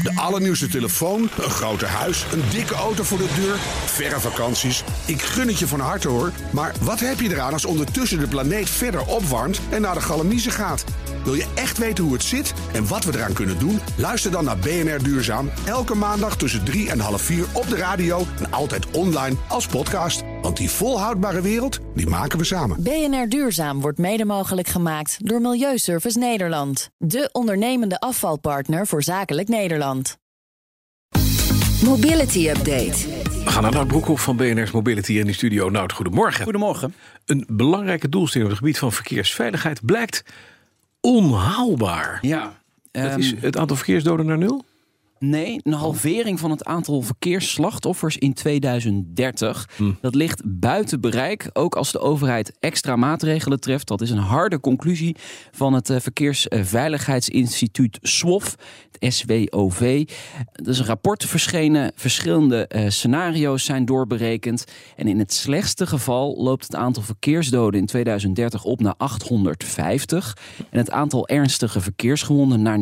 De allernieuwste telefoon, een groter huis, een dikke auto voor de deur, verre vakanties. Ik gun het je van harte hoor. Maar wat heb je eraan als ondertussen de planeet verder opwarmt en naar de galamiezen gaat? Wil je echt weten hoe het zit en wat we eraan kunnen doen? Luister dan naar BNR Duurzaam. Elke maandag tussen 3 en half 4 op de radio en altijd online als podcast. Want die volhoudbare wereld, die maken we samen. BNR Duurzaam wordt mede mogelijk gemaakt door Milieuservice Nederland. De ondernemende afvalpartner voor zakelijk Nederland. Mobility Update. We gaan naar Nout Broekhoff van BNR's Mobility in de studio. Nout, goedemorgen. Goedemorgen. Een belangrijke doelstelling op het gebied van verkeersveiligheid blijkt onhaalbaar. Ja. Dat is het aantal verkeersdoden naar 0? Nee, een halvering van het aantal verkeersslachtoffers in 2030. Dat ligt buiten bereik, ook als de overheid extra maatregelen treft. Dat is een harde conclusie van het Verkeersveiligheidsinstituut SWOF, het SWOV. Er is een rapport verschenen, verschillende scenario's zijn doorberekend. En in het slechtste geval loopt het aantal verkeersdoden in 2030 op naar 850. En het aantal ernstige verkeersgewonden naar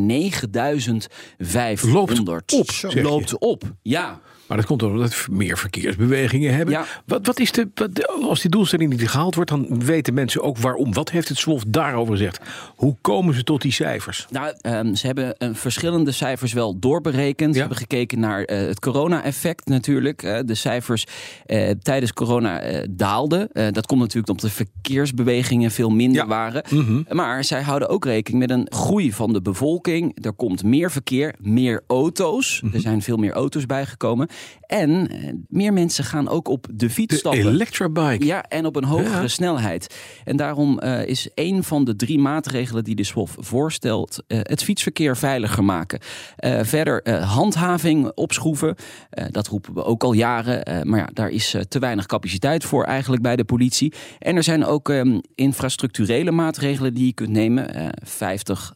9500. Loopt op, ja. Maar dat komt omdat we meer verkeersbewegingen hebben. Ja. Wat is als die doelstelling niet gehaald wordt, dan weten mensen ook waarom. Wat heeft het SWOF daarover gezegd? Hoe komen ze tot die cijfers? Nou, ze hebben verschillende cijfers wel doorberekend. Ze hebben gekeken naar het corona-effect natuurlijk. De cijfers tijdens corona daalden. Dat komt natuurlijk omdat de verkeersbewegingen veel minder waren. Mm-hmm. Maar zij houden ook rekening met een groei van de bevolking. Er komt meer verkeer, meer auto's. Mm-hmm. Er zijn veel meer auto's bijgekomen. En meer mensen gaan ook op de fiets stappen. De electrabike. Ja, en op een hogere snelheid. En daarom is een van de 3 maatregelen die de SWOF voorstelt het fietsverkeer veiliger maken. Verder handhaving opschroeven. Dat roepen we ook al jaren. Maar ja, daar is te weinig capaciteit voor eigenlijk bij de politie. En er zijn ook infrastructurele maatregelen die je kunt nemen. 50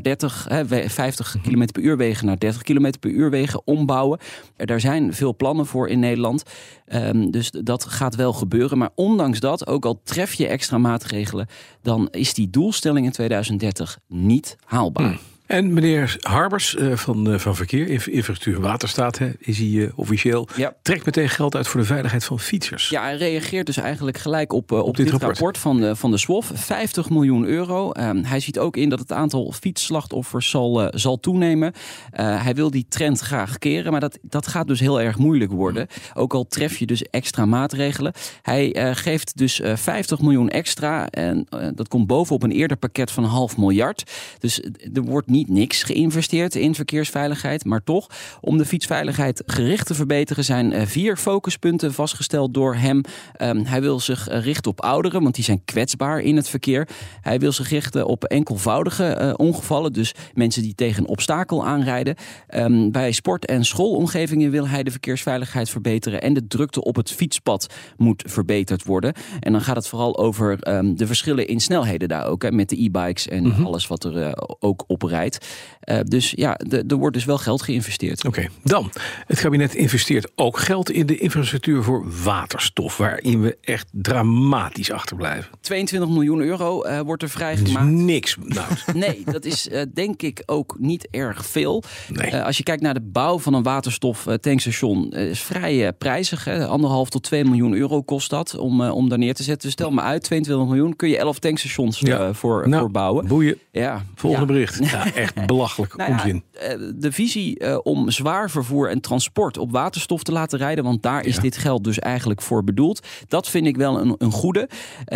km per uur wegen naar 30 km per uur wegen ombouwen. Daar zijn veel plannen voor in Nederland. Dus dat gaat wel gebeuren. Maar ondanks dat, ook al tref je extra maatregelen, dan is die doelstelling in 2030 niet haalbaar. En meneer Harbers van Verkeer, Infrastructuur en Waterstaat, is hij officieel, trekt meteen geld uit voor de veiligheid van fietsers. Ja, hij reageert dus eigenlijk gelijk op dit rapport van de SWOF. 50 miljoen euro. Hij ziet ook in dat het aantal fietsslachtoffers zal toenemen. Hij wil die trend graag keren, maar dat gaat dus heel erg moeilijk worden. Ook al tref je dus extra maatregelen. Hij geeft dus 50 miljoen extra en dat komt bovenop een eerder pakket van 500 miljoen. Dus er wordt niet niks geïnvesteerd in verkeersveiligheid, maar toch, om de fietsveiligheid gericht te verbeteren, zijn 4 focuspunten vastgesteld door hem. Hij wil zich richten op ouderen, want die zijn kwetsbaar in het verkeer. Hij wil zich richten op enkelvoudige ongevallen, dus mensen die tegen een obstakel aanrijden. Bij sport- en schoolomgevingen wil hij de verkeersveiligheid verbeteren en de drukte op het fietspad moet verbeterd worden. En dan gaat het vooral over de verschillen in snelheden daar ook, met de e-bikes en alles wat er ook op rijdt. Dus ja, er wordt dus wel geld geïnvesteerd. Oké, dan. Het kabinet investeert ook geld in de infrastructuur voor waterstof, waarin we echt dramatisch achterblijven. 22 miljoen euro wordt er vrijgemaakt. Dat is niks. Nou. Nee, dat is denk ik ook niet erg veel. Nee. Als je kijkt naar de bouw van een waterstoftankstation, is vrij prijzig. 1,5 tot 2 miljoen euro kost dat om daar neer te zetten. Dus stel maar uit, 22 miljoen kun je 11 tankstations voor bouwen. Boeien. Ja. Volgende bericht. Ja, echt belachelijk onzin. De visie om zwaar vervoer en transport op waterstof te laten rijden, want daar is dit geld dus eigenlijk voor bedoeld. Dat vind ik wel een goede.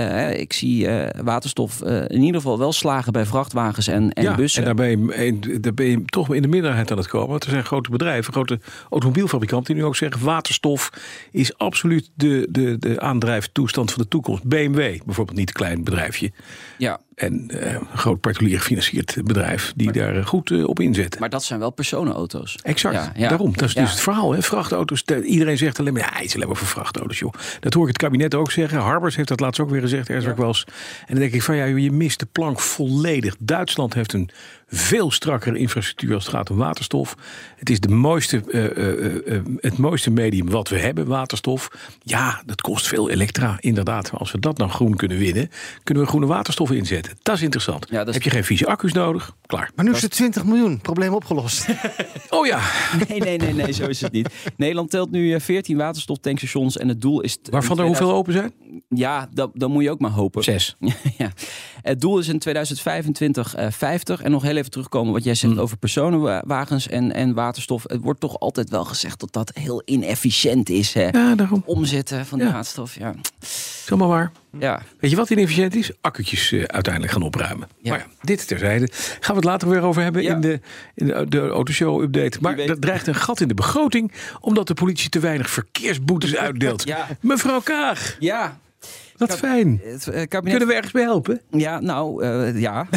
Ik zie waterstof in ieder geval wel slagen bij vrachtwagens en bussen. En daar ben je toch in de minderheid aan het komen. Want er zijn grote bedrijven, grote automobielfabrikanten die nu ook zeggen, waterstof is absoluut de aandrijftoestand van de toekomst. BMW, bijvoorbeeld, niet een klein bedrijfje. Ja. En een groot particulier gefinancierd bedrijf die daar goed op inzet. Maar dat zijn wel personenauto's. Exact, daarom. Dat is dus het verhaal. Hè? Vrachtauto's, iedereen zegt alleen maar, het is alleen maar voor vrachtauto's, joh. Dat hoor ik het kabinet ook zeggen. Harbers heeft dat laatst ook weer gezegd, ergens ook wel eens. En dan denk ik van, je mist de plank volledig. Duitsland heeft een Veel strakkere infrastructuur als het gaat om waterstof. Het is het mooiste medium wat we hebben, waterstof. Ja, dat kost veel elektra, inderdaad. Maar als we dat nou groen kunnen winnen, kunnen we groene waterstof inzetten. Dat is interessant. Ja, Heb je geen vieze accu's nodig? Klaar. Maar nu is het 20 miljoen. Probleem opgelost. Oh ja. Nee, zo is het niet. Nederland telt nu 14 waterstoftankstations en het doel is... Waarvan er hoeveel open zijn? Ja, dan moet je ook maar hopen. 6. Ja. Het doel is in 2025 50. En nog heel even terugkomen wat jij zegt over personenwagens en waterstof. Het wordt toch altijd wel gezegd dat dat heel inefficiënt is. Hè? Ja, daarom. Omzetten van de waterstof. Ja. Is allemaal waar. Ja. Weet je wat inefficiënt is? Accu'tjes uiteindelijk gaan opruimen. Ja. Maar ja, dit terzijde. Gaan we het later weer over hebben in de autoshow update. Maar er dreigt een gat in de begroting omdat de politie te weinig verkeersboetes uitdeelt. Ja. Mevrouw Kaag. Ja. Wat fijn. Kunnen we ergens bij helpen? Ja, ja.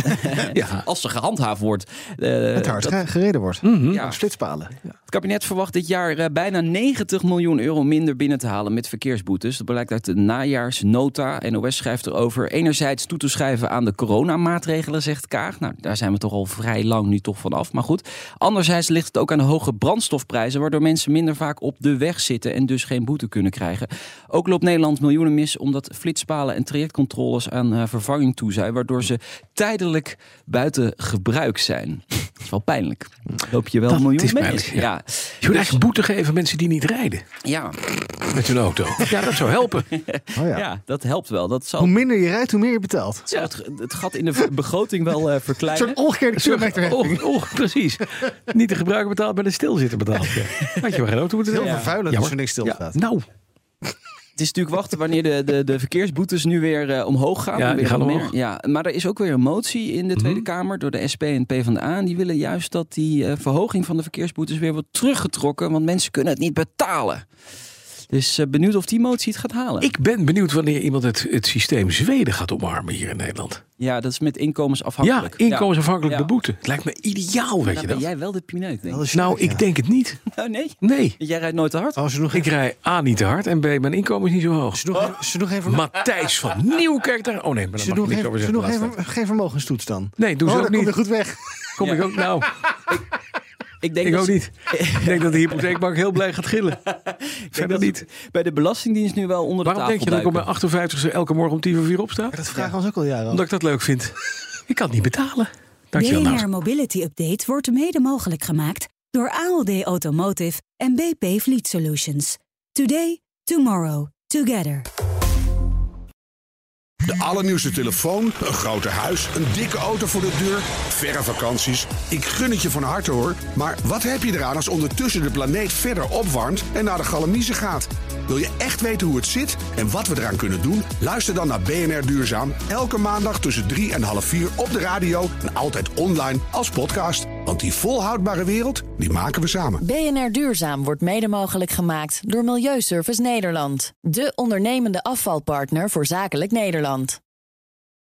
Als er gehandhaafd wordt. Het hard gereden wordt. Ja. Flitspalen. Ja. Het kabinet verwacht dit jaar bijna 90 miljoen euro minder binnen te halen met verkeersboetes. Dat blijkt uit de najaarsnota. NOS schrijft erover. Enerzijds toe te schrijven aan de coronamaatregelen, zegt Kaag. Nou, daar zijn we toch al vrij lang nu toch vanaf. Maar goed. Anderzijds ligt het ook aan de hoge brandstofprijzen, waardoor mensen minder vaak op de weg zitten en dus geen boete kunnen krijgen. Ook loopt Nederland miljoenen mis omdat flitspalen en trajectcontroles aan vervanging toe zijn, waardoor ze tijdelijk buiten gebruik zijn. Dat is wel pijnlijk. Loop je wel miljoenen mee. Pijnlijk, ja. Je moet eigenlijk boete geven mensen die niet rijden. Ja. Met hun auto. Ja, dat zou helpen. Ja, dat helpt wel. Dat zal... Hoe minder je rijdt, hoe meer je betaalt. Zou het gat in de begroting wel verkleinen. Zo'n omgekeerde kilometerheffing. Precies. Niet de gebruiker betaalt, maar de stilzitter betaalt. Ja. Had je maar geen auto moeten doen. Heel vervuilend als er niks stilstaat. Nou. Het is natuurlijk wachten wanneer de verkeersboetes nu weer omhoog gaan. Ja, die gaan omhoog. Ja, maar er is ook weer een motie in de Tweede Kamer door de SP en PvdA. En die willen juist dat die verhoging van de verkeersboetes weer wordt teruggetrokken. Want mensen kunnen het niet betalen. Dus benieuwd of die motie het gaat halen. Ik ben benieuwd wanneer iemand het systeem Zweden gaat omarmen hier in Nederland. Ja, dat is met inkomensafhankelijk. Ja, inkomensafhankelijk de boete. Het lijkt me ideaal, weet je dat. Ben jij wel de pineut, denk ik. Nou, ik denk het niet. Nee. Jij rijdt nooit te hard? Ik rij A, niet te hard en B, mijn inkomen is niet zo hoog. Ze nog even... Matthijs van Nieuwkerk daar. Oh nee, maar ze nog even geen vermogenstoets dan. Nee, doe ze ook niet. Kom je goed weg. Kom ik ook nou. Ik ook niet. Ik denk dat de hypotheekbank heel blij gaat gillen. Verder niet. Bij de Belastingdienst nu wel onder de tafel. Waarom denk je dat ik op mijn 58e elke morgen om 4:10 opsta? Dat vragen we ons ook al jaren. Omdat ik dat leuk vind. Ik kan het niet betalen. Dankjewel. BNR Mobility Update wordt mede mogelijk gemaakt door ALD Automotive en BP Fleet Solutions. Today, tomorrow, together. De allernieuwste telefoon, een grote huis, een dikke auto voor de deur, verre vakanties. Ik gun het je van harte hoor. Maar wat heb je eraan als ondertussen de planeet verder opwarmt en naar de galamiezen gaat? Wil je echt weten hoe het zit en wat we eraan kunnen doen? Luister dan naar BNR Duurzaam. Elke maandag tussen 3 en half 4 op de radio en altijd online als podcast. Want die volhoudbare wereld, die maken we samen. BNR Duurzaam wordt mede mogelijk gemaakt door Milieuservice Nederland. De ondernemende afvalpartner voor zakelijk Nederland.